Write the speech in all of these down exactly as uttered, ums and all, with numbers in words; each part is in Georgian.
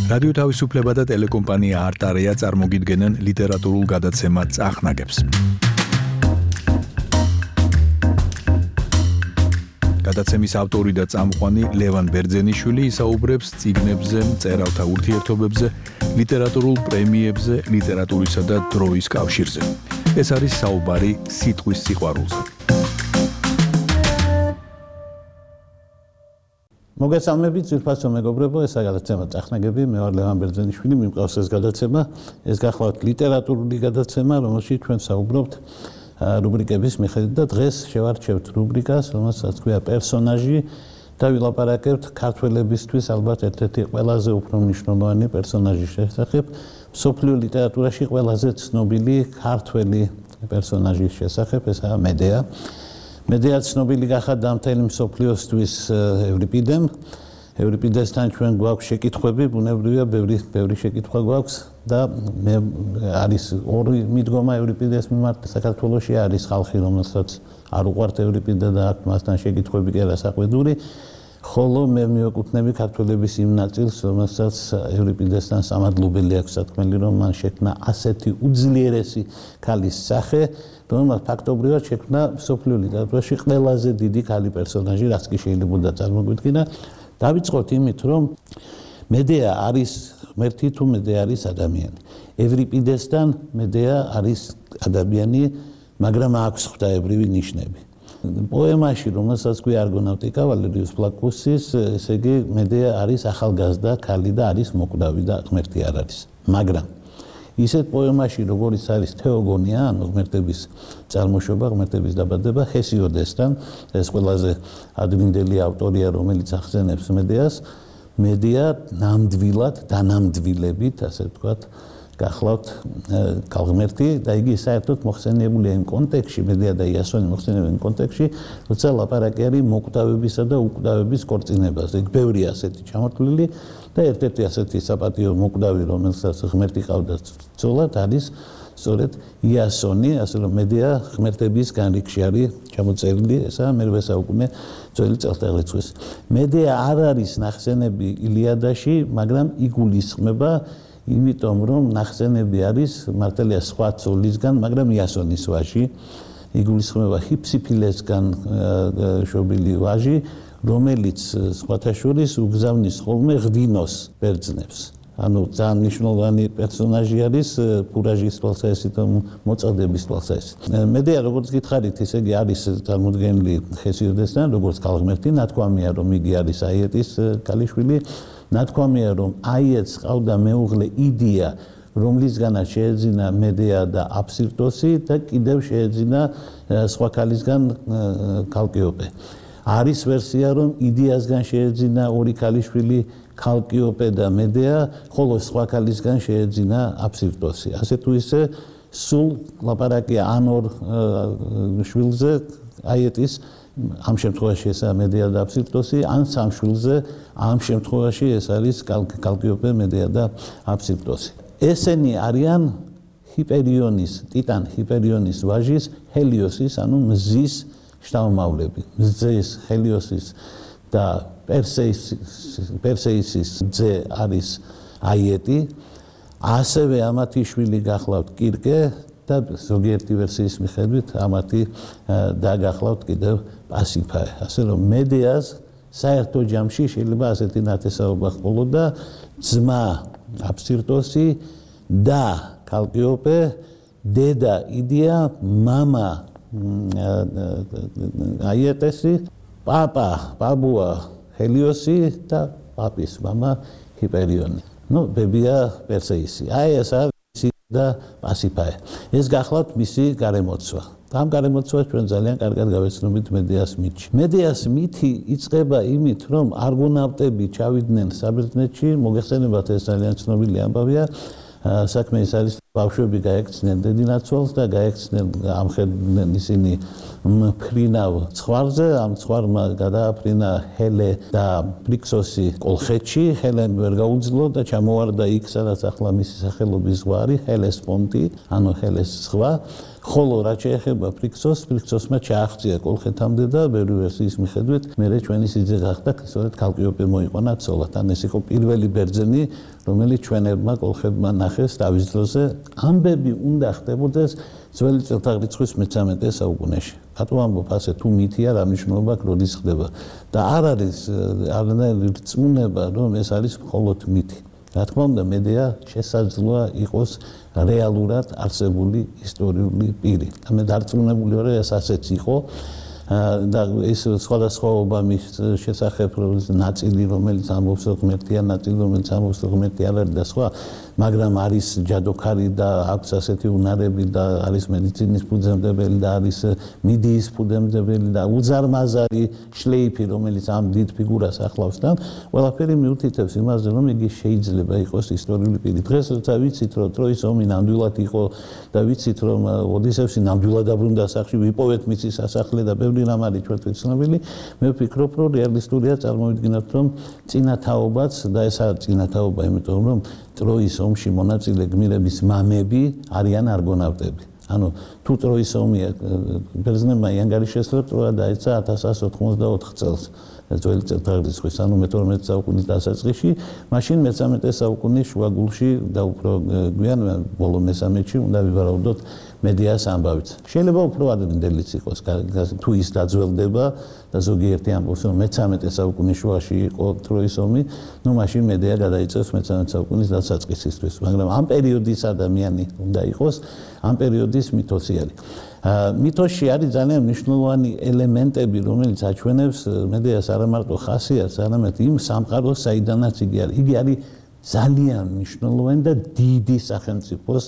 რადიო თავისუფლება და ტელეკომპანია არტარია წარმოგიდგენენ ლიტერატურულ გადაცემა წახნაგებს. გადაცემის ავტორი და წამყვანი ლევან ბერძენიშვილი ისაუბრებს წიგნებზე, მწერალთა ურთიერთობებზე, ლიტერატურულ პრემიებზე, ლიტერატურისა და დროის კავშირზე. ეს არის საუბარი სიტყვის სიყვარულზე. მოგესალმებით, ძვირფასო მეგობრებო, ეს გადაცემა წახნაგები, მე ვარ ლევან ბერძენიშვილი, მიმყავს ეს გადაცემა. ეს გახლავთ ლიტერატურული გადაცემა, რომელშიც ჩვენ საუბრობთ რუბრიკების მიხედვით და დღეს შევარჩევთ რუბრიკას, რომელსაც ქვია პერსონაჟი და ვილაპარაკებთ ქართველებისთვის ალბათ ერთ-ერთი ყველაზე უფრო მნიშვნელოვანი პერსონაჟის შესახებ, მსოფლიო ლიტერატურაში ყველაზე ცნობილი ქართველი პერსონაჟის შესახებ, ესაა მედეა. მედეა ცნობილი გახადა მთელი მსოფლიოსთვის ევრიპიდემ. ევრიპიდესთან ჩვენ გვაქვს შეკითხვები, ბუნებრივია, ბევრი ბევრი შეკითხვა გვაქვს და მე არის ორი მიდგომა ევრიპიდეს მიმართ. საქართველოში არის ხალხი, რომელსაც არ უყვართ ევრიპიდე და აქვს მასთან შეკითხვები კი არა საყვედური, ხოლო მე მივეკუთვნები ქართველების იმ ნაწილს, რომელსაც ევრიპიდესთან სამადლობელი აქვს სათქმელი, რომ მან შექმნა ასეთი უძლიერესი ქალის სახე, რომელმაც ფაქტობრივად შექმნა მსოფლიო ლიტერატურაში ყველაზე დიდი ქალი პერსონაჟი, რაც კი შეიძლება წარმოგვიდგინა. დავიწყოთ იმით, რომ მედეა არის ღმერთი თუ მედეა არის ადამიანი. ევრიპიდესთან მედეა არის ადამიანი, მაგრამ აქვს ღვთაებრივი ნიშნები. პოემაში, რომელსაც ქვია არგონავტიკა ვალერიუს ფლაკუსის, ესე იგი მედეა არის ახალგაზრდა ქალი და არის მოკვდავი და ღმერთი არ არის. მაგრამ ისეთ პოემაში, როგორიც არის თეოგონია, ანუ ღმერთების წარმოშობა, ღმერთების დაბადება, ჰესიოდესთან, ეს ყველაზე ადრინდელი ავტორია, რომელიც ახსენებს მედეას, მედეა ნამდვილად, დანამდვილებით, ასე ვთქვათ, გახლავთ ქალღმერთი და იგი საერთოდ მოხსენიებულია იმ კონტექსტში, მედეა და იასონი მოხსენიებულია იმ კონტექსტში, როცა ლაპარაკი არის მოკვდავებისა და უკვდავების ქორწინებაზე. იქ ბევრი ასეთი ჩამოთვლილი და ერთ-ერთი ასეთი საპატიო მოკვდავი, რომელსაც ღმერთი ყავდა ცოლად, არის სწორედ იასონი, ასე რომ მედეა ღმერთების განრიგში არის ჩამოწერილი, ესაა მერვე საუკუნე ძველი წელთაღრიცხვის. მედეა არ არის ნახსენები ილიადაში, მაგრამ იგულისხმება, იმიტომ რომ ნახსენები არის მართალია სხვა ცოლისგან, მაგრამ იასონის ვაჟი, იგულისხმება ჰიფსიფილესგან შობილი ვაჟი, რომელიც სხვათა შორის უგზავნის ხოლმე ღვინოს ბერძნებს. ანუ ძალიან მნიშვნელოვანი პერსონაჟი არის ფურაჟის თვალსაჩინო და მოწოდების თვალსაჩინო. მედეა, როგორც გითხარით, ესე იგი არის წარმოდგენილი ჰესიოდესთან, როგორც ქალღმერთი, ნათქვამია, რომ იგი არის აიეტის ქალიშვილი. ნათქვამია, რომ აიეტს ყავდა მეუღლე იდია, რომლისგანაც შეეძინა მედეა და აფსირტოსი და კიდევ შეეძინა სხვა ქალისგან ქალკიოპე. არის ვერსია, რომ იდიასგან შეეძინა ორი ქალიშვილი, ქალკიოპე და მედეა, ხოლო სხვა ქალისგან შეეძინა აფსირტოსი. ასე თუ ისე სულ ლაპარაკია ან ორ შვილზე აიეტის, ამ შემთხვევაში ესაა მედეა და აფსირტოსი, ან სამ შვილზე, ამ შემთხვევაში ეს არის კალკიოპე, მედეა და აფსირტოსი. ესენი არიან ჰიპერიონის, ტიტან ჰიპერიონის ვაჟის, ჰელიოსის, ანუ მზის შთამომავლები. მზის, ჰელიოსის და პერსეისის ძე არის აიეტი, ასევე ამათი შვილი გახლავთ კირკე და ზოგიერთი ვერსიის მიხედვით ამათი და გახლავთ კიდევ პასიფაე. ასე რომ მედეას საერთო ჯამში შეიძლება ასეთი ნათესაობა ჰყოლოდა ძმა აფსირტოსი და კალკიოპე, დედა იდია, მამა აიეტესი, პაპა, პაბუა ჰელიოსი და პაპის მამა ჰიპერიონი. ნუ ბებია პერსეისი. აი ესა და პასიფაე. ეს გახლავთ მისი გარემოცვა. ამ გარემოცვას ჩვენ ძალიან კარგად გავეცნობით მედეას მითში. მედეას მითი იწყება იმით, რომ არგონავტები ჩავიდნენ საბერძნეთში, მოგეხსენებათ ეს ძალიან ცნობილი ამბავია. საქმე ის არის, ბავშვები გაექცნენ დედინაცვალს და გაექცნენ ამხედნენ ისინი მფრინავ ცხვარზე, ამ ცხვარმა გადააფრინა ჰელე და ბრიქსოსი კოლხეთში, ჰელემ ვერ გაუძლო და ჩამოვარდა იქ, სადაც ახლა მისი სახელობის ზღვა არის, ჰელესპონტი, ანუ ჰელეს ზღვა. ხოლო რაც შეეხება ბრიქსოსს, ბრიქსოსმა ჩააღწია კოლხეთამდე და ბევრი ვერსიის მიხედვით, მერე ჩვენი სიძე გახდა, სწორედ კალკიოპე მოიყვანა ცოლად. ან ეს იყო პირველი ბერძენი, რომელიც ჩვენებმა კოლხებმა ნახეს თავის დროზე. ამბები უნდა ხდებოდეს ძველი წელთაღრიცხვის მესამე საუკუნეში. რატო ამბობ ასე, თუ მითია, რა მნიშვნელობა აქვს, როდის ხდება და არ არის არანაირი რწმუნება, რომ ეს არის მხოლოდ მითი. რა თქმა უნდა, მედეა შესაძლოა იყოს რეალურად არსებული ისტორიული პირი. და მე დარწმუნებული ვარ, ეს ასეც იყო და ეს სხვადასხვაობა მის შესახებ ნაწილი, რომელიც ამბობს, რომ ღმერთია, ნაწილი, რომელიც ამბობს, რომ ღმერთი არ არის და სხვა, მაგრამ არის ჯადოქარი და აქვს ასეთი უნარები და არის მედიცინის ფუძემდებელი და არის მიდიის ფუძემდებელი და უზარმაზარი შლეიფი, რომელიც ამ დიდ ფიგურას ახლავს და ყველაფერი მიუთითებს იმაზე, რომ იგი შეიძლება იყოს ისტორიული პირი. დღეს როცა ვიცით, რომ ტროის ომი ნამდვილად იყო და ვიცით, რომ ოდისევსი ნამდვილად დაბრუნდა სახში, ვიპოვეთ მისი სასახლე და ბევრი რამ არის ჩვენთვის ცნობილი, მე ვფიქრობ, რომ რეალისტურია წარმოვიდგინოთ, რომ წინათაობაც და ესაა წინათაობა, იმიტომ რომ ტროის ომში მონაწილე გმირების მამები არიან არგონავტები. ანუ თუ ტროის ომია ბერძნებმა იანგარიშეს რომ ტროა დაეცა ათას ათას ოცდაოთხ წელს ძველი წელთაღრიცხვის, ანუ მეთორმეტე საუკუნის დასაწყისში, მაშინ მესამე საუკუნის შუაგულში და უფრო გვიან ბოლო მესამეში უნდა ვივარაუდოთ მედეას ამბავით. შეიძლება უფრო ადრინდელიც იყოს, თუ ის დაძველდება და ზოგიერთი ამბობს, რომ მესამე საუკუნის შუაში იყო ტროის ომი, ნუ მაშინ მედეა გადაიწევს მესამე საუკუნის დასაწყისისთვის, მაგრამ ამ პერიოდის ადამიანი უნდა იყოს, ამ პერიოდის მითოსი არის. მითოსში არის ძალიან მნიშვნელოვანი ელემენტები, რომელიც აჩვენებს მედეას არა მარტო ხასიათს, არამედ იმ სამყაროს, საიდანაც იგი არის. იგი არის ძალიან მნიშვნელოვანი და დიდი სახელმწიფოს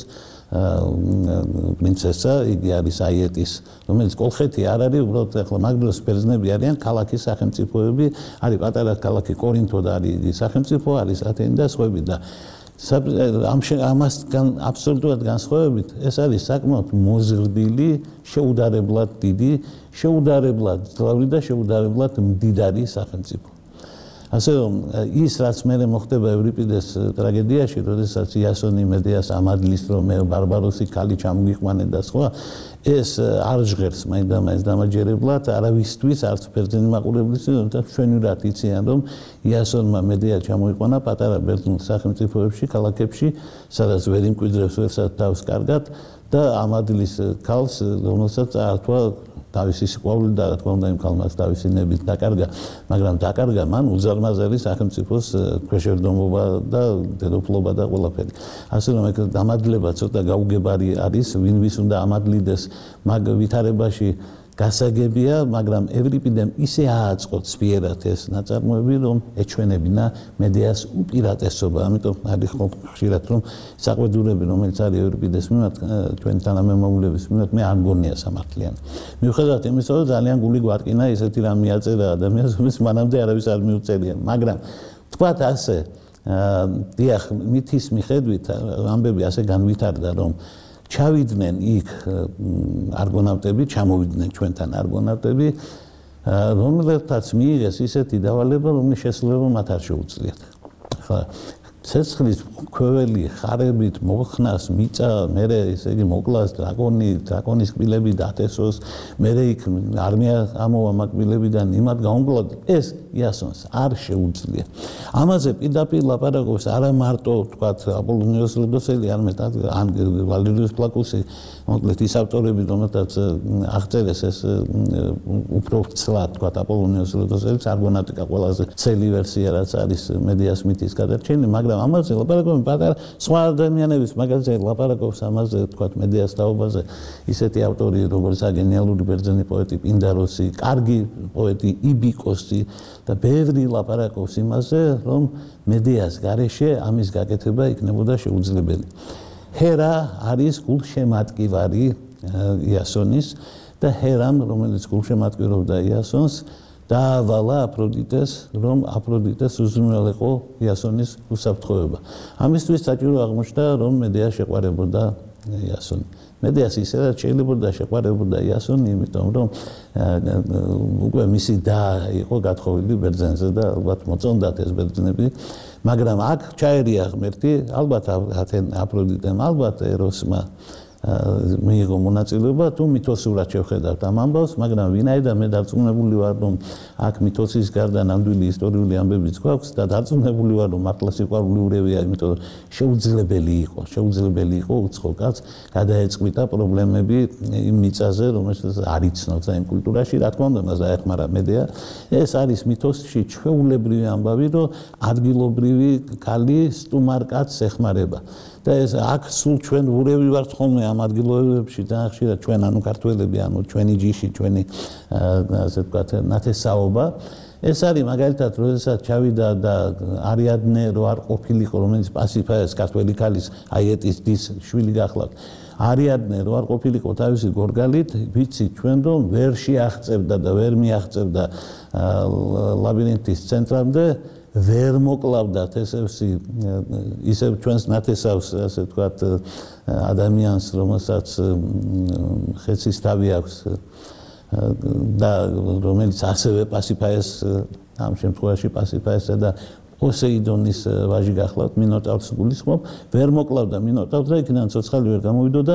პრინცესა, იგი არის აიეტის, რომელიც კოლხეთი არ არის, უბრალოდ ახლა მაგდროს ბერძნები არიან ქალაქის სახელმწიფოები, არის პატარა ქალაქი კორინთო და არის სახელმწიფო, არის ათენი და სხვები და ამ ამასგან აბსოლუტურად განსხვავებით, ეს არის საკმაოდ მოზრდილი, შეუდარებლად დიდი, შეუდარებლად ძლავრი და შეუდარებლად მდიდარი სახელმწიფო. ასე რომ ის რაც მერე მოხდება ევრიპიდეს ტრაგედიაში, როდესაც იასონი მედეას ამადლის, რომ მე ბარბაროსი ქალი ჩამგვიყვანე და სხვა, ეს არ ჟღერს მაინდა-მაინც დამაჯერებლად არავისთვის, არც ბერძენი მაყურებლისთვის, თუმცა ჩვენურად იციან, რომ იასონმა მედეა ჩამოიყვანა პატარა ბერძნულ სახელმწიფოებში, ქალაქებში, სადაც ვერ იმკვიდრებს ვერსად თავს კარგად და ამადლის ქალს, რომელსაც წაართვა თავისი სიყვარული და რა თქმა უნდა იმ ქალმაც თავისი ნებით დაკარგა, მაგრამ დაკარგა მან უზარმაზარი სახელმწიფოს ქვეშევრდომობა და დედოფლობა და ყველაფერი. ასე რომ ეგ დამადლება ცოტა გაუგებარი არის, ვინ ვის უნდა ამადლიდეს მაგ ვითარებაში გასაგებია, მაგრამ ევრიპიდემ ისე ააწყო ცვიერად ეს ნაწარმოები, რომ ეჩვენებინა მედეას უპირატესობა. ამიტომ არის ხშირად რომ საყვედურები, რომელიც არის ევრიპიდეს მიმართ, ჩვენი თანამემამულების მიმართ, მე არ მგონია სამართლიანი. მიუხედავად იმისა, რომ ძალიან გული გვატკინა ესეთი რამ მიაწერა ადამიანს, რომელიც მანამდე არავის არ მიუწერია, მაგრამ თქვათ ასე, დიახ, მითის მიხედვით ამბები ასე განვითარდა, რომ ჩავიდნენ იქ არგონავტები, ჩამოვიდნენ ჩვენთან არგონავტები, რომელთაც მიიღეს ისეთი დავალება, რომლის შესრულება მათ არ შეუძლიათ. ხა ცეცხლის ქვეველი ხარებით მოხნას, მიწა, მერე ესე იგი მოკლას დრაკონი, დრაკონის კბილები დათესოს, მერე იქ არმია ამოვა მაგბილებიდან იმად გაუმკლოდ, ეს იასონს არ შეუძლია. ამაზე პირდაპირ ლაპარაკობს არა მარტო თქვათ აპოლონიოს ლოდოსელი, არამედ ან ვალერიუს პლაკუსი, მოკლედ ის ავტორები, რომელთაც აღწერეს ეს უფრო ცლად თქვათ აპოლონიოს ლოდოსელის არგონავტიკა ყველაზე ცელი ვერსია, რაც არის მედეას მითის გადარჩენი, მაგრამ ამაზე ლაპარაკობენ პატარა სხვა ადამიანების მაგაზე ლაპარაკობს ამაზე თქვათ მედეას თაობაზე ისეთი ავტორი როგორც გენიალური ბერძენი პოეტი პინდაროსი, კარგი პოეტი იბიკოსი და ბევრი ლაპარაკობს იმაზე, რომ მედეას გარეშე ამის გაკეთება იქნებოდა შეუძლებელი. ჰერა არის გულშემატკივარი იასონის და ჰერამ, რომელიც გულშემატკივრობდა იასონს, დაავალა აფროდიტეს, რომ აფროდიტეს უზრუნველყო იასონის უსაფრთხოება. ამისთვის საჭირო აღმოჩნდა, რომ მედეა შეყვარებოდა იასონი. მედეას ისედაც შეიძლება შეყვარებოდა იასონი, იმიტომ რომ უკვე მისი და იყო გათხოვილი ბერძენზე და ალბათ მოწონდათ ეს ბერძნები, მაგრამ აქ ჩაერია ღმერთი, ალბათ აფროდიტემ, ალბათ ეროსმა მიიღო მონაწილეობა, თუ მითოსურად შევხედავთ ამ ამბავს, მაგრამ ვინაიდან მე დარწმუნებული ვარ, რომ აქ მითოსის გარდა ნამდვილი ისტორიული ამბებიც გვაქვს და დარწმუნებული ვარ, რომ მართლა სიყვარული ურევია, იმიტომ რომ შეუძლებელი იყო, შეუძლებელი იყო უცხო კაცს გადაეწყვიტა პრობლემები იმ მიწაზე, რომელსაც არ იცნობს იმ კულტურაში, რა თქმა უნდა, მას დაეხმარა მედეა. ეს არის მითოსში ჩვეულებრივი ამბავი, რომ ადგილობრივი ქალი სტუმარ კაცს ეხმარება. და ეს აქ სულ ჩვენ ურევი ვართ ხოლმე ამ ადგილობებში ძალიან ხშირად ჩვენ ანუ ქართველები ანუ ჩვენი ჯიში ჩვენი ასე ვთქვათ ნათესაობა ეს არის მაგალითად როდესაც ჩავიდა და არიადნე რო არ ყოფილიყო რომელიც პასიფაეს ქართველი ქალის აიეტის დის შვილი გახლავთ არიადნე რო არ ყოფილიყო თავისი გორგალით ვიცით ჩვენ რომ ვერ შეაღწევდა და ვერ მიაღწევდა ლაბირინთის ცენტრამდე ვერ მოკლავდათ ესევსი ისევ ჩვენს ნათესავს ასე ვთქვათ ადამიანს რომელსაც ხეცის თავი აქვს და რომელიც ასევე პასიფაეს ამ შემთხვევაში პასიფაესა და პოსეიდონის ვაჟი გახლავთ მინოტავრს გულისხმობ ვერ მოკლავდა მინოტავრს და იქიდან ცოცხალი ვერ გამოვიდოდა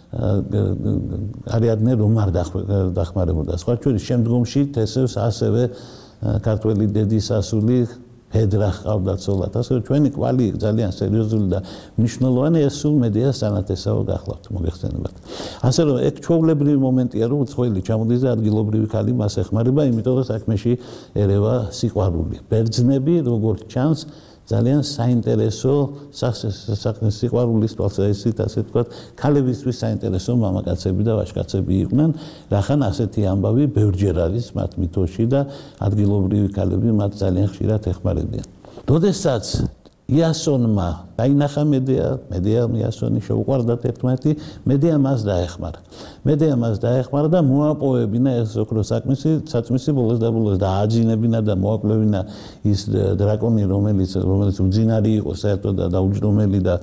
არიადნე რომ არ დახმარებოდა სხვა ჩვენის შემდგომში თესევს ასევე ქართველი დედის ასული ფედრა ყავდა ცოლად ასე ჩვენი კვალი ძალიან სერიოზული და მნიშვნელოვანი ეს სულ მედეას სანათესაო გახლავთ მოგეხსენებათ ასე რომ ეგ ჩვეულებრივი მომენტია რომ უცხოელი ჩამოდის და ადგილობრივი ქალი მას ეხმარება იმიტომ რომ საქმეში ერევა სიყვარული ბერძნები როგორც ჩანს ძალიან საინტერესო საქმის სიყვარულის თვალსაზრისით ასე ვთქვათ ქალებისთვის საინტერესო მამაკაცები და ვაჟკაცები იყვნენ რახან ასეთი ამბავი ბევრჯერ არის მათ მითოში და ადგილობრივი ქალები მათ ძალიან ხშირად ეხმარებიან. როდესაც იასონმა დაინახა მედეა, მედეა იასონი შეუყვარდათ ერთმანეთი, მედეა მას დაეხმარა. მედეა მას დაეხმარა და მოაპოვებინა ეს ოქროს საქმისი, საწმისი ბოლოს და ბოლოს დააძინებინა და მოაკვლევინა ის დრაკონი, რომელიც რომელიც უძინარი იყო საერთოდ და დაუჯდომელი და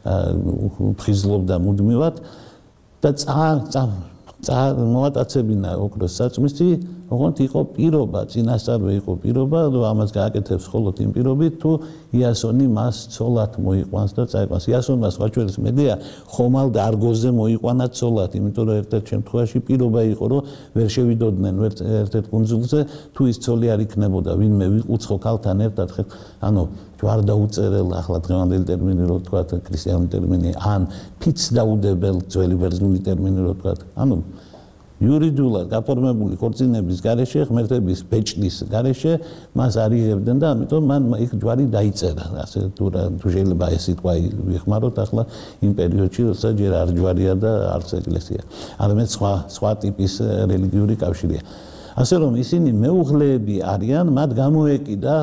ფხიზლობდა მუდმივად და წა წა მოატაცებინა ოქროს საწმისი, ოღონდ იყო პირობა, წინასწარვე იყო პირობა, რომ ამას გააკეთებს მხოლოდ იმ პირობით, თუ იასონი მას ცოლად მოიყვანს და წაიყვანს. იასონმა სხვა ჩვენს მედეა ხომალ და არგოზე მოიყვანა ცოლად, იმიტომ რომ ერთ-ერთ შემთხვევაში პირობა იყო, რომ ვერ შევიდოდნენ ერთ-ერთ კუნძულზე, თუ ის ცოლი არ იქნებოდა, ვინმე უცხო ქალთან ერთად, ანუ ჯვარ დაუწერელ, ახლა დღევანდელი ტერმინი რო ვთქვათ, ქრისტიანული ტერმინი, ან ფიც დაუდებელ, ძველი ბერძნული ტერმინი რო ვთქვათ, ანუ იურიდიულად გაფორმებული ქორწინების გარეშე, ღმერთების ბეჭდის გარეშე მას არ იღებდნენ და ამიტომ მან იქ ჯვარი დაიწერა. ასე თუ თუ შეიძლება ეს სიტყვა ვიხმაროთ ახლა იმ პერიოდში, როცა ჯერ არ ჯვარია და არც ეკლესია. არამედ სხვა სხვა ტიპის რელიგიური კავშირია. ასე რომ ისინი მეუღლეები არიან, მათ გამოეკიდა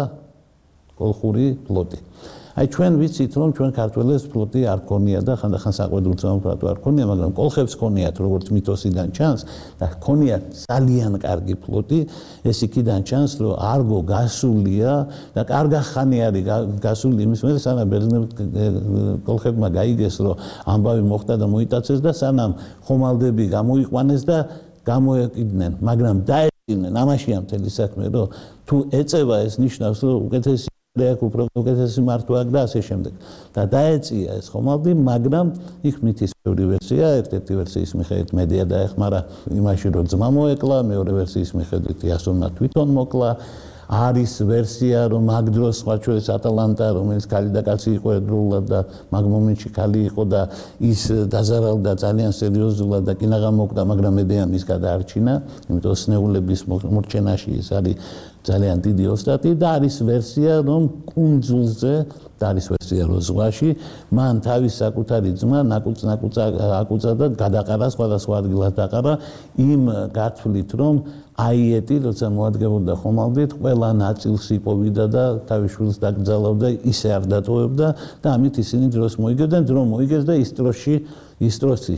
კოლხური ფლოტი. აი ჩვენ ვიცით რომ ჩვენ ქართველებს ფლოტი არ ქონია და ხანდახან საყვედურ სამოქალაქო არ ქონია, მაგრამ კოლხებს ქონიათ როგორც მითოსიდან ჩანს და ქონიათ ძალიან კარგი ფლოტი, ეს იქიდან ჩანს რომ არგო გასულია და კარგა ხანი არის გასული იმის მერე სანამ ბერძნები კოლხებმა გაიგეს რომ ამბავი მოხდა და მოიტაცეს და სანამ ხომალდები გამოიყვანეს და გამოეკიდნენ, მაგრამ დაეწინნენ ამაშია მთელი საქმე რომ თუ ეწევა ეს ნიშნავს რომ უკეთესი რეაქ უფრო უკეთესი მართვა აქვს და ასე შემდეგ. და დაეწია ეს ხომალდი, მაგრამ იქ მითის ბევრი ვერსია, ერთ-ერთი ვერსიის მიხედვით მედეა დაეხმარა იმაში, რომ ძმა მოეკლა, მეორე ვერსიის მიხედვით იასონმა თვითონ მოკლა. არის ვერსია, რომ მაგ დროს სხვა ჩვენს ატალანტა, რომელიც ქალი და კაცი იყო ერთდროულად და მაგ მომენტში ქალი იყო და ის დაზარალდა ძალიან სერიოზულად და კინაღამ მოკდა, მაგრამ მედეამ ის გადაარჩინა, იმიტომ სნეულების მორჩენაში ის არის ძალიან დიდი ოსტატი და არის ვერსია, რომ კუნძულზე და არის ვერსია, რომ ზღვაში მან თავის საკუთარი ძმა ნაკუწ-ნაკუწა აკუწა და გადაყარა სხვადასხვა ადგილას დაყარა იმ გათვლით, რომ აიეტი, როცა მოადგებოდა ხომალდით, ყველა ნაწილს იპოვიდა და თავის შვილს დაკრძალავდა, ისე არ დატოვებდა და ამით ისინი დროს მოიგებდნენ, დრო მოიგეს და ის დროში ის დროსი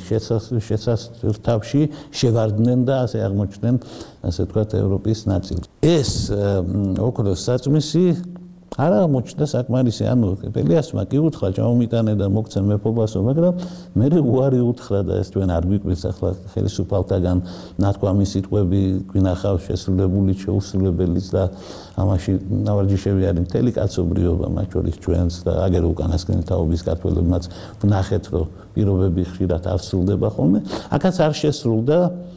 შესასწრაფში შევარდნენ და ასე აღმოჩნდნენ, ასე ვთქვათ, ევროპის ნაწილი. ეს ოქროს საწმისი არა მოჩნდა საკმარისი, ანუ პელიასმა კი უთხრა ჩამომიტანე და მოგცე მეფობასო, მაგრამ მე უარი უთხრა და ეს ჩვენ არ გვიკვირს ახლა ხელისუფალთაგან ნათქვამი სიტყვები გვინახავს შესრულებული შეუსრულებელიც და ამაში ნავარჯიშები არის მთელი კაცობრიობა, მათ შორის ჩვენს და აგერ უკანასკნელი თაობის ქართველებმაც ვნახეთ, რომ პირობები ხშირად არ სრულდება ხოლმე. აქაც არ შესრულდა,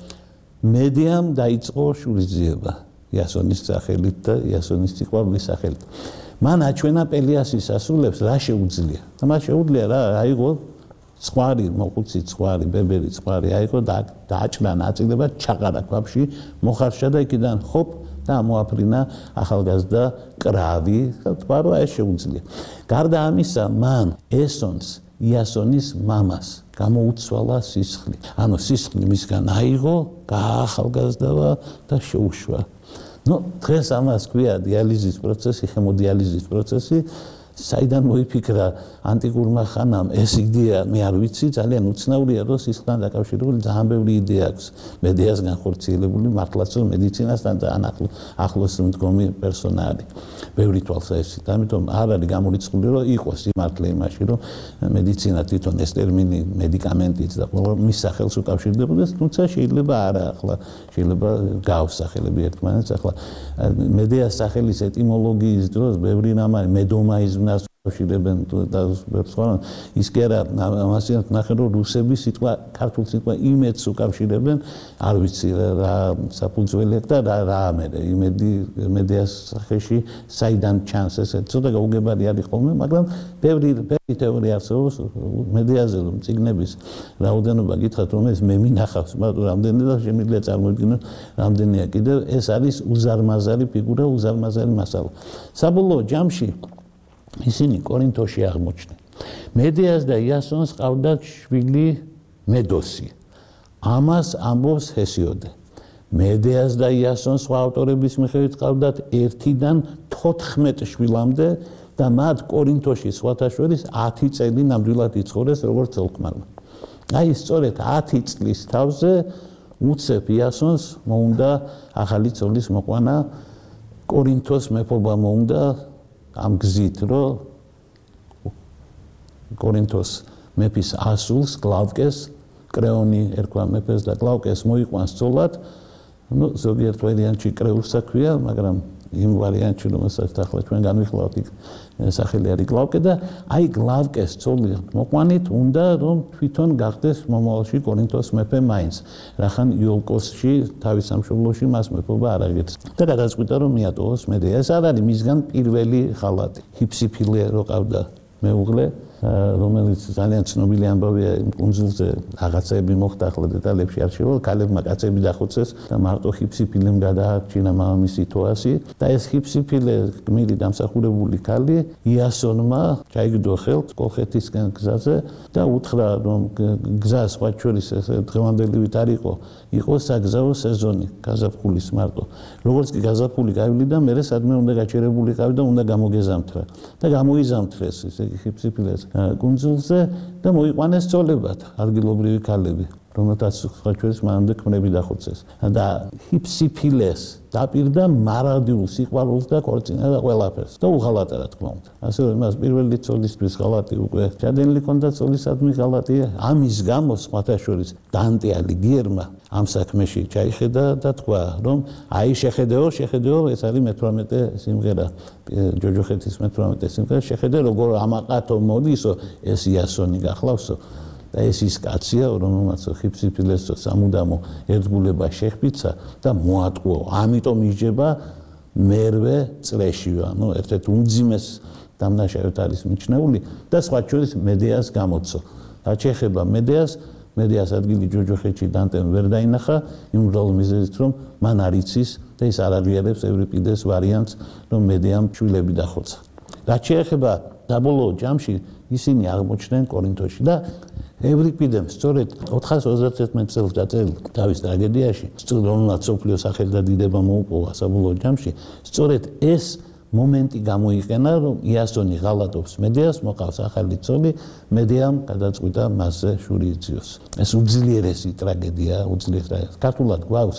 მედიამ დაიწყო შურისძიება იასონის სახელით და იასონის სიყვარულის სახელით. მან აჩვენა პელიასის ასრულებს რა შეუძლია. და მას შეუძლია რა აიღო ცხვარი, მოხუცი ცხვარი, ბებერი ცხვარი აიღო და დააჭრა ნაწილება ჩაყარა ქვაბში, მოხარშა და იქიდან ხოპ და ამოაფრინა ახალგაზრდა კრავი, თქვა რომ ეს შეუძლია. გარდა ამისა, მან ესონს იასონის მამას გამოუცვალა სისხლი. ანუ სისხლი მისგან აიღო, გაახალგაზრდა და შეუშვა. ნუ დღეს ამას ქვია დიალიზის პროცესი, ჰემოდიალიზის პროცესი. საიდან მოიფიქრა ანტიკურმა ხანამ ეს იდეა, მე არ ვიცი, ძალიან უცნაურია, რომ სისხლთან დაკავშირებული ძალიან ბევრი იდეა აქვს. მედიას განხორციელებული მართლაც რომ მედიცინასთან ძალიან ახლოს მდგომი პერსონალი. ბევრი თვალსაჩინო, ამიტომ არ არის გამორიცხული, რომ იყოს სიმართლე იმაში, რომ მედიცინა თვითონ ეს ტერმინი მედიკამენტიც და ყველა მის სახელს უკავშირდებოდეს, თუმცა შეიძლება არა, ახლა შეიძლება გავს სახელები ერთმანეთს, ახლა მედიას სახელის ეტიმოლოგიის დროს ბევრი რამ არის, მედომაიზმი შევშირებენ და სხვა ის კი არა ამასთან ნახე რომ რუსები სიტყვა ქართულ სიტყვა იმედს უკავშირებენ არ ვიცი რა საფუძველი და რა რა ამერე იმედი მედიას სახეში საიდან ჩანს ესე ცოტა გაუგებარი არის ხოლმე მაგრამ ბევრი ბევრი თეორია არსებობს მედიაზე რომ წიგნების რაოდენობა გითხრათ რომ ეს მე მინახავს მაგრამ რამდენი და შემიძლია წარმოვიდგინოთ რამდენია კიდევ ეს არის უზარმაზარი ფიგურა უზარმაზარი მასალა საბოლოო ჯამში ისინი კორინთოში აღმოჩნდნენ. მედეას და იასონს ყავდათ შვილი მედოსი. ამას ამბობს ჰესიოდე. მედეას და იასონს სხვა ავტორების მიხედვით ყავდათ ერთიდან თოთხმეტ შვილამდე და მათ კორინთოში სხვათა შორის ათი წელი ნამდვილად იცხოვრეს როგორც ელქმარმა. აი სწორედ ათი წლის თავზე უცებ იასონს მოუნდა ახალი ცოლის მოყვანა კორინთოს მეფობა მოუნდა ამ გზით რომ კორინთოს მეფის ასულს გლავკეს კრეონი ერქვა მეფეს და გლავკეს მოიყვანს ცოლად ну ზოგიერთ ვარიანტში კრეუსა ქვია მაგრამ იმ ვარიანტში რომელსაც ახლა ჩვენ განვიხილავთ იქ სახელი არის გლავკე და აი გლავკეს ცოლი მოყვანით უნდა რომ თვითონ გახდეს მომავალში კორინთოს მეფე მაინც რახან იოლკოსში თავის სამშობლოში მას მეფობა არ აღებს და გადაწყვიტა რომ მიატოვოს მედეა ეს არ არის მისგან პირველი ხალათი ჰიფსიფილე რო ყავდა მეუღლე რომელიც ძალიან ცნობილი ამბავია იმ კუნძულზე რაღაცები მოხდა ახლა დეტალებში არ შევალ კალებმა კაცები დახოცეს და მარტო ჰიფსიფილემ გადაარჩინა მამამისი თოასი და ეს ჰიფსიფილე გმირი დამსახურებული ქალი იასონმა ჩაიგდო ხელთ კოლხეთისკენ გზაზე და უთხრა რომ გზა სხვა შორის ეს დღევანდელივით არ იყო იყო საგზაო სეზონი გაზაფხულის მარტო როგორც კი გაზაფხული გავიდა მერე სადმე უნდა გაჩერებულიყავი და უნდა გამოგეზამთრა და გამოიზამთრეს ესე ჰიფსიფილეს კუნძულზე და მოიყვანეს წოლებად ადგილობრივი ქალები რომელთაც სხვა შორის მანამდე ქმნები დახოცეს და ჰიფსიფილეს დაპირდა მარადიულ სიყვარულს და ქორწინა და ყველაფერს და უღალატა რა თქმა უნდა ასე რომ მას პირველი ცოლისთვის ღალატი უკვე ჩადენილი ჰქონდა ცოლისადმი ღალატი ამის გამო სხვათა შორის დანტე ალიგიერმა ამ საქმეში ჩაიხედა და თქვა რომ აი შეხედეო შეხედეო ეს არის მეთვრამეტე სიმღერა ჯოჯოხეთის მეთვრამეტე სიმღერა შეხედე როგორ ამაყათო მოდისო ეს იასონი გახლავსო და ეს ის კაცია რომელმაც ჰიფსიფილესო სამუდამო ერთგულება შეხბიცა და მოატყუო ამიტომ იჯება მერვე წლეშივე ანუ ერთ-ერთ უმძიმეს დამნაშავედ არის მიჩნეული და სხვა შორის მედეას გამოცო რაც შეეხება მედეას მედეას ადგილი ჯოჯოხეთში დანტემ ვერ დაინახა იმ უბრალოდ მიზეზით რომ მან არ იცის და ის არ აღიარებს ევრიპიდეს ვარიანტს რომ მედეამ შვილები დახოცა რაც შეეხება საბოლოო ჯამში ისინი აღმოჩნდნენ კორინთოში და ევრიპიდემ სწორედ ოთხას ოცდაათმეტ წელს დაწერილ თავის ტრაგედიაში რომელმაც სოფლიო სახელი და დიდება მოუპოვა საბოლოო ჯამში სწორედ ეს მომენტი გამოიყენა რომ იასონი ღალატობს მედეას მოყავს ახალი ცოლი მედეამ გადაწყვიტა მასზე შური იწიოს ეს უძლიერესი ტრაგედია უძლიერესი ქართულად გვაქვს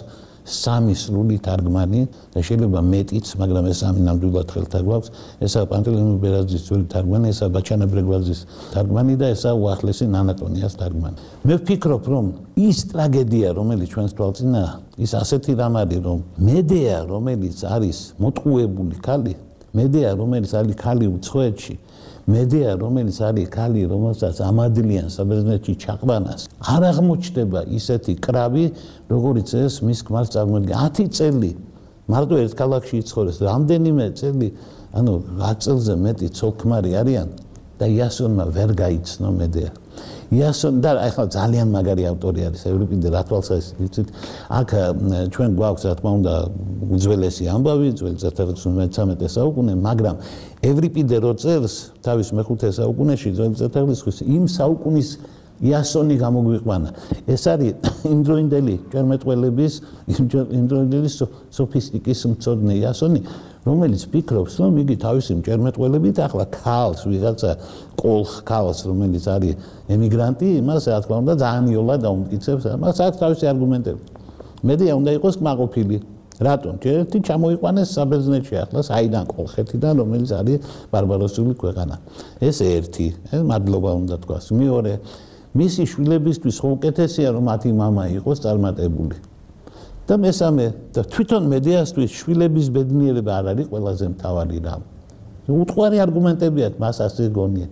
სამი სრული თარგმანი და შეიძლება მეტიც, მაგრამ ეს სამი ნამდვილად ხელთან გვაქვს. ესაა პანტელეიმონ ბერაძის ძველი თარგმანი, ესაა ბაჩანა ბრეგვაძის თარგმანი და ესაა უახლესი ნანატონიას თარგმანი. მე ვფიქრობ, რომ ის ტრაგედია, რომელიც ჩვენს თვალწინაა, ის ასეთი რამ არის, რომ მედეა, რომელიც არის მოტყუებული ქალი, მედეა, რომელიც არის ქალი უცხოეთში, მედეა, რომელიც არის ქალი, რომელსაც ამადლიან საბერძნეთში ჩაყვანას, არ აღმოჩნდება ისეთი კრავი, როგორიც ეს მის ქმარს წარმოადგენს. ათი წელი მარტო ერთ ქალაქში იცხოვრეს, რამდენიმე წელი, ანუ ათ წელზე მეტი ცოლ-ქმარი არიან და იასონმა ვერ გაიცნო მედეა. იასონ და ახლა ძალიან მაგარი ავტორი არის ევრიპიდე რა თვალსაზრისით იცით აქ ჩვენ გვაქვს რა თქმა უნდა უძველესი ამბავი ძველი წელთაღრიცხვის მეთერთმეტე საუკუნე მაგრამ ევრიპიდე რო წერს თავის მეხუთე საუკუნეში ძველი წელთაღრიცხვის იმ საუკუნის იასონი გამოგვიყვანა ეს არის იმდროინდელი ჭერმეტყველების იმდროინდელი სოფისტიკის მცოდნე იასონი რომელიც ფიქრობს რომ იგი თავისი მჭერმეტყველებით ახლა ქალს ვიღაცა ყოლხ ქალს რომელიც არის ემიგრანტი იმას რა თქმა უნდა ძალიან იოლად დაუმტკიცებს მას აქვს თავისი არგუმენტები მედია უნდა იყოს კმაყოფილი რატომ ერთი ჩამოიყვანეს საბერძნეთში ახლა საიდან ყოლხეთიდან რომელიც არის ბარბაროსული ქვეყანა ეს ერთი მადლობა უნდა თქვას მეორე მისი შვილებისთვის ხო უკეთესია რომ მათი მამა იყოს წარმატებული და მესამე და თვითონ მედიასთვის შვილების ბედნიერება არ არის ყველაზე მთავარი რამ. უთხარი არგუმენტები აქვს მას ასე გონია.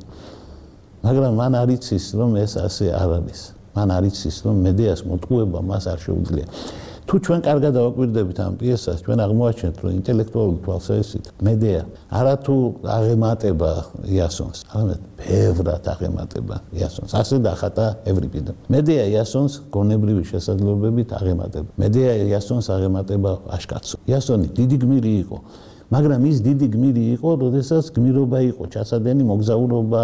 მაგრამ მან არ იცის რომ ეს ასე არ არის. მან არ იცის რომ მედიას მოტყუება მას არ შეუძლია. თუ ჩვენ კარგად დავაკვირდებით ამ პიესას, ჩვენ აღმოაჩენთ რომ ინტელექტუალური თვალსაზრისით მედია არათუ აღემატება იასონს, არამედ ბევრად აღემატება იასონს. ასე დახატა ევრიპიდემ. მედია იასონს გონებრივი შესაძლებლობებით აღემატება. მედია იასონს აღემატება აშკაცო. იასონი დიდი გმირი იყო, მაგრამ ის დიდი გმირი იყო, როდესაც გმირობა იყო, ჩასადენი მოგზაურობა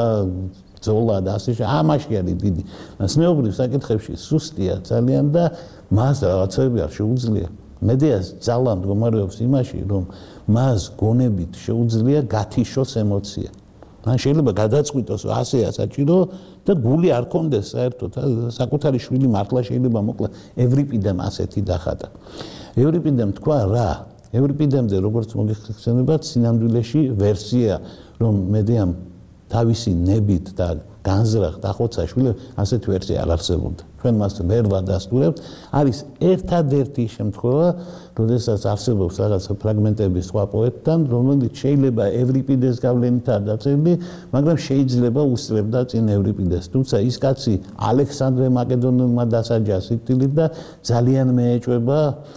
ზოლა და ასე შემდეგ. ამაში არის დიდი. ნაცნობრივ საკითხებში სუსტია ძალიან და მას რაღაცები არ შეუძლია. მედიას ძალა მდგომარეობს იმაში, რომ მას გონებით შეუძლია გათიშოს ემოცია. მან შეიძლება გადაწყვიტოს, ასეა საჭირო და გული არ კონდეს საერთოდ. საკუთარი შვილი მართლა შეიძლება მოკლა. ევრიპიდემ ასეთი დახატა. ევრიპიდემ თქვა რა? ევრიპიდემზე როგორც მოგიხსენებათ, სინამდვილეში ვერსია, რომ მედიამ თავისი ნებით და განზრახ დახოცა შვილებს ასეთი ვერსია არ არსებობდა. ჩვენ მას ვერ ვადასტურებთ. არის ერთადერთი შემთხვევა, როდესაც არსებობს რაღაცა ფრაგმენტები სხვა პოეტთან, რომელიც შეიძლება ევრიპიდეს გავლენითაა დაწერილი, მაგრამ შეიძლება უსწრებდა წინ ევრიპიდეს. თუმცა ის კაცი ალექსანდრე მაკედონელმა დასაჯა სიკვდილით და ძალიან მეეჭვება,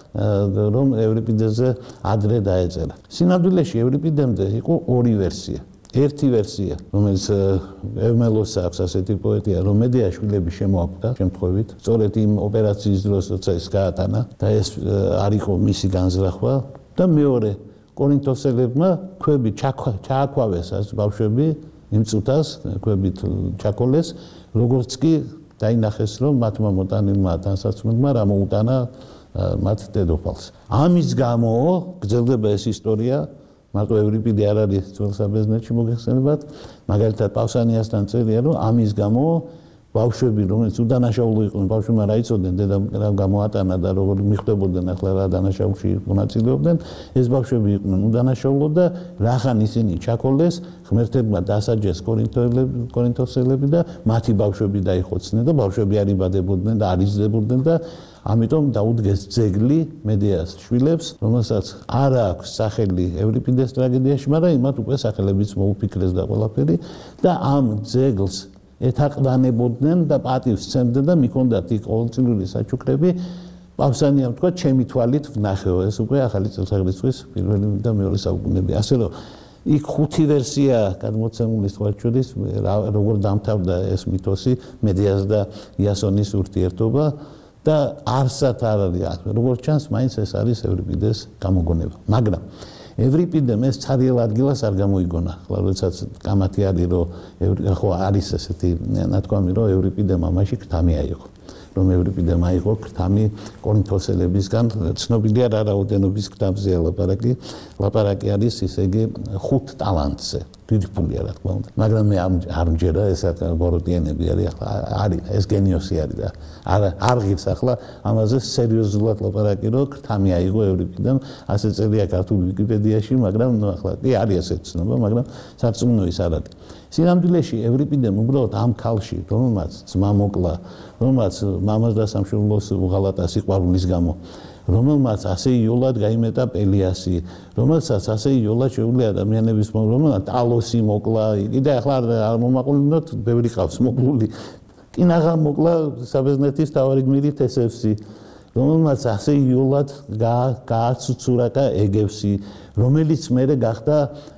რომ ევრიპიდესზე ადრე დაეწერა. სინამდვილეში ევრიპიდემზე იყო ორი ვერსია. ერთი ვერსია, რომელიც ევმელოს აქვს ასეთი პოეტია, რომ მედეა შვილები შემოაკვდა შემთხვევით, სწორედ იმ ოპერაციის დროს, როცა ეს გაატანა და ეს არ იყო მისი განზრახვა და მეორე კორინთოსელებმა ქვები ჩააქვავეს ეს ბავშვები იმ წუთას ქვებით ჩაკოლეს, როგორც კი დაინახეს, რომ მათმა მოტანილმა თანსაცმელმა რა მოუტანა მათ დედოფალს. ამის გამო გრძელდება ეს ისტორია მარტო ევრიპიდე არ არის ძველ საბერძნეთში მოგეხსენებათ, მაგალითად პავსანიასთან წერია, რომ ამის გამო ბავშვები, რომელიც უდანაშაულო იყვნენ, ბავშვებმა რა იცოდნენ, დედა რა გამოატანა და როგორ მიხვდებოდნენ ახლა რა დანაშაულში მონაწილეობდნენ, ეს ბავშვები იყვნენ უდანაშაულო და რახან ისინი ჩაკოლეს, ღმერთებმა დასაჯეს კორინთოსელები და მათი ბავშვები დაიხოცნენ და ბავშვები არ იბადებოდნენ და არ იზრდებოდნენ და ამიტომ დაუდგეს ძეგლი მედეას შვილებს, რომელსაც არ აქვს სახელი ევრიპიდეს ტრაგედიაში, მაგრამ იმათ უკვე სახელებიც მოუფიქრეს და ყველაფერი და ამ ძეგლს ეთაყდანებოდნენ და პატივს სცემდნენ და მიქონდათ იქ ყოველწლიური საჩუქრები. პავსანიამ თქვა, ჩემი თვალით ვნახეო, ეს უკვე ახალი წელთაღრიცხვის პირველი და მეორე საუკუნეები. ასე რომ იქ ხუთი ვერსია გადმოცემული სხვათა შორის, როგორ დამთავრდა ეს მითოსი, მედეას და იასონის ურთიერთობა. და არსად არ არის, როგორც ჩანს, მაინც ეს არის ევრიპიდეს გამოგონება. მაგრამ ევრიპიდემ ეს ცარიელ ადგილას არ გამოიგონა. ახლა როდესაც კამათი არის, რომ ხო არის ესეთი ნათქვამი, რომ ევრიპიდემ ამაში ქრთამი აიღო. რომ ევრიპიდემ აიღო ქრთამი კორინთოსელებისგან, ცნობილია რა რაოდენობის ქრთამზეა ლაპარაკი. ლაპარაკი არის ისე იგი ხუთ ტალანტზე. დიდი ფული არა თქმა უნდა მაგრამ მე არ მჯერა ესა ბოროტიანები არის ახლა არის ეს გენიოსი არის და არ არ ღირს ახლა ამაზე სერიოზულად ლაპარაკი რომ ქრთა მიაიღო ევრიპიდემ ასე წერია ქართულ ვიკიპედიაში მაგრამ ნუ ახლა კი არის ესეც ცნობა მაგრამ სარწმუნო ის არ არის სინამდვილეში ევრიპიდემ უბრალოდ ამ ქალში რომელმაც ძმა მოკლა რომელმაც მამას და სამშობლოს უღალატა სიყვარულის გამო რომელმაც ასე იოლად გაიმეტა პელიასი, რომელსაც ასე იოლად შეუძლია ადამიანების რომელმაც ტალოსი მოკლა, კიდე ახლა არ მომაყოლინოთ, ბევრი ყავს მოკლული. კინაღა მოკლა საბერძნეთის თავარი გმირი თესევსი, რომელმაც ასე იოლად გააცუცურაკა ეგევსი, რომელიც მერე გახდა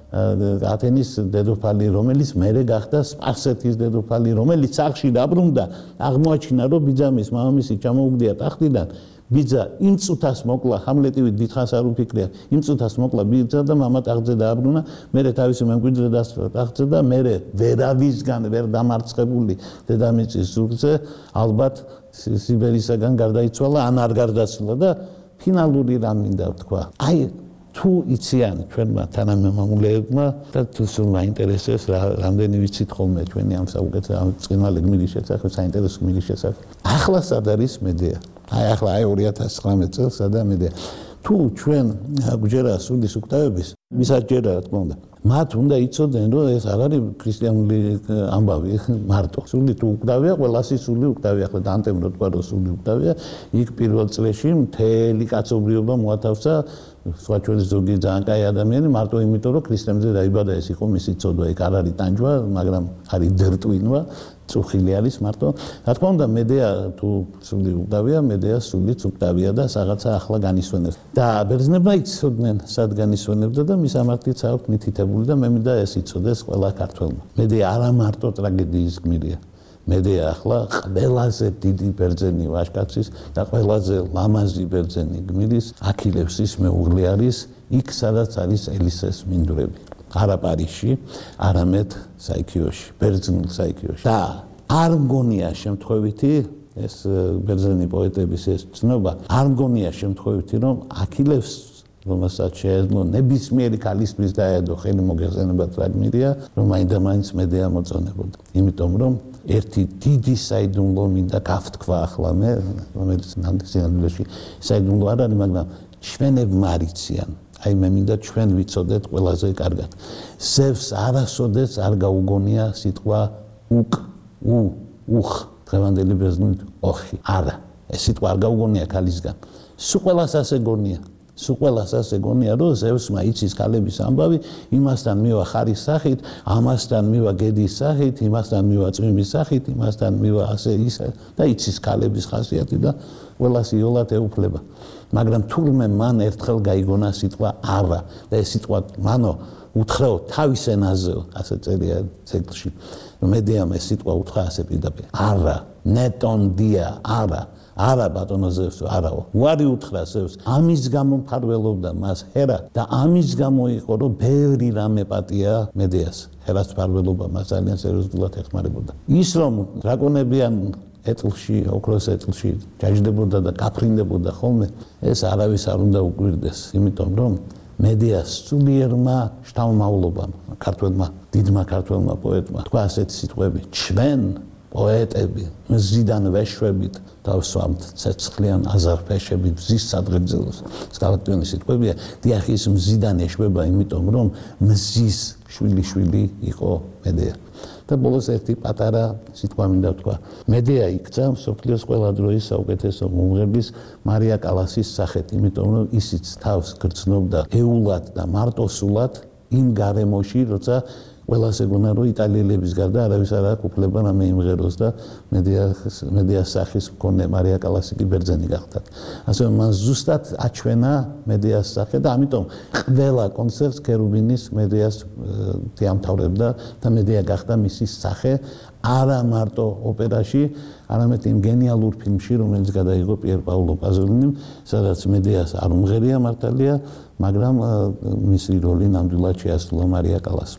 ათენის დედოფალი, რომელიც მერე გახდა სპარსეთის დედოფალი, რომელიც სახში დაბრუნდა, აღმოაჩინა რომ ბიძამის მამამისი ჩამოუგდია ტახტიდან. ბიძა იმ წუთას მოკლა ჰამლეტივით დიდხანს არ უფიქრია იმ წუთას მოკლა ბიძა და მამა ტახტზე დააბრუნა მერე თავისი მემკვიდრე დასწრა ტახტზე და მერე ვერავისგან ვერ დამარცხებული დედამიწის ზურგზე ალბათ სიბერისაგან გარდაიცვალა ან არ გარდაცვალა და ფინალური რამ მინდა ვთქვა აი თუ იციან ჩვენმა თანამემამულეებმა და თუ სულ მაინტერესებს რამდენი ვიცით ხოლმე ჩვენი ამ საუკეთესო ამ წინვალე გმირის შესახებ საინტერესო გმირის შესახებ ახლა სად არის მედეა აი ახლა აი ორი ათას ცხრამეტ წელს სადა მედეა თუ ჩვენ გვჯერა სულის უკტავების ვისაც ჯერა რა თქმა უნდა მათ უნდა იცოდნენ რომ ეს არ არის ქრისტიანული ამბავი მარტო სული თუ უკტავია ყველასი სული უკტავია ახლა დანტემ რო თქვა რომ სული უკტავია იქ პირველ წლებში მთელი კაცობრიობა მოათავსა სხვა ჩვენი ზოგი ძალიან კაი ადამიანი მარტო იმიტომ რომ ქრისტემზე დაიბადა ეს იყო მისი ცოდვა იქ არ არის ტანჯვა მაგრამ არის დერტვინვა წუხილი არის მარტო რა თქმა უნდა მედეა თუ სული უკტავია მედეა სულიც უკტავია და რაღაცა ახლა განისვენებს და ბერძნებმა იცოდნენ სად განისვენებდა და მის ამართლიც აქვს მითითებული და მე მინდა ეს იცოდეს ყველა ქართველმა მედეა არა მარტო ტრაგედიის გმირია მედეა ახლა ყველაზე დიდი ბერძენი ვაჟკაცის და ყველაზე ლამაზი ბერძენი გმირის აქილევსის მეუღლე არის იქ სადაც არის ელისეს მინდვრები არა პარიზში არამედ საიქიოში ბერძნულ საიქიოში და არ მგონია შემთხვევითი ეს ბერძენი პოეტების ეს ცნობა არ მგონია შემთხვევითი რომ აქილევს რომელსაც შეეძლო ნებისმიერი ქალისთვის დაედო ხელი მოგეხსენება ტრაგედია რომ აინდა-მაინც მედეა მოწონებოდა იმიტომ რომ ერთი დიდი საიდუმლო მინდა გავთქვა ახლა მე რომელიც ნამდვილად საიდუმლო არ არის მაგრამ ჩვენებმა არიციან აი მე მინდა ჩვენ ვიცოდეთ ყველაზე კარგად ზევს არასოდეს არ გაუგონია სიტყვა უკ უ უხ დღევანდელი ბერძნულით ოხი არა ეს სიტყვა არ გაუგონია ქალისგან სულ ყველას ასე გონია სულ ყველას ასე გონია რომ ზევსმა იცის ქალების ამბავი იმასთან მივა ხარის სახით ამასთან მივა გედის სახით იმასთან მივა წვიმის სახით იმასთან მივა ასე ისე და იცის ქალების ხასიათი და ყველას იოლად ეუფლება მაგრამ თურმე მან ერთხელ გაიგონა სიტყვა არა და ეს სიტყვა მანო უთხრაო თავის ენაზე ასე წერია ცეკლში რომ მედეამ ეს სიტყვა უთხრა ასე პირდაპირ არა ნეტონ დია არა არა ბატონო ზევსო არაო უარი უთხრა ზევს ამის გამო მფარველობდა მას ჰერა და ამის გამო იყო რომ ბევრი რამე პატია მედეას ჰერას მფარველობა მას ძალიან სერიოზულად ეხმარებოდა ის რომ დრაკონებიან ეტლში ოქროს ეტლში ჯაჯდებოდა და გაფრინდებოდა ხოლმე ეს არავის არ უნდა უკვირდეს იმიტომ რომ მედეას სულიერმა შთამომავლობამ ქართველმა დიდმა ქართველმა პოეტმა თქვა ასეთი სიტყვები ჩვენ პოეტები მზიდან ვეშვებით დავსვამთ ცეცხლიან აზარფეშებით მზის სადღეგრძელოს ეს გავაკეთე სიტყვებია დიახ ის მზიდან ეშვება იმიტომ რომ მზის შვილი შვილი იყო მედეა და ბოლოს ერთი პატარა სიტყვა მინდა ვთქვა მედეა იქცა მსოფლიოს ყველა დროის საუკეთესო მომღერლის მარია კალასის სახით იმიტომ რომ ისიც თავს გრძნობდა ეულად და მარტოსულად იმ გარემოში როცა ყველას ეგონა რომ იტალიელების გარდა არავის არ აქვს უფლება რამე იმღეროს და მედეას მედეას სახის მქონე მარია კალასი კი ბერძენი გახდა. ასე მან ზუსტად აჩვენა მედეას სახე და ამიტომ ყველა კონცერტს კერუბინის მედეას თიამთავრებდა და მედეა გახდა მისი სახე არა მარტო ოპერაში, არამედ იმ გენიალურ ფილმში, რომელიც გადაიღო პიერ პაოლო პაზოლინიმ, სადაც მედეას არ უმღერია მართალია, მაგრამ მისი როლი ნამდვილად შეასრულა მარია კალასმა.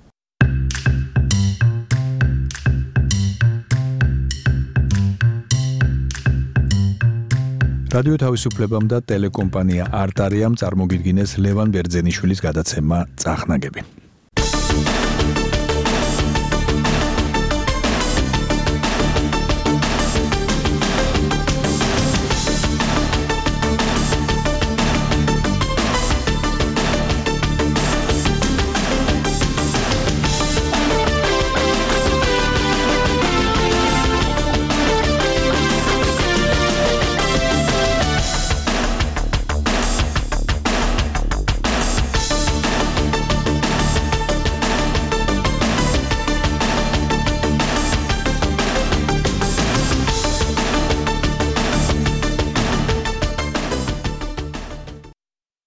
რადიო თავისუფლებამ და ტელეკომპანია არტარიამ წარმოგიდგინეს ლევან ბერძენიშვილის გადაცემა წახნაგები.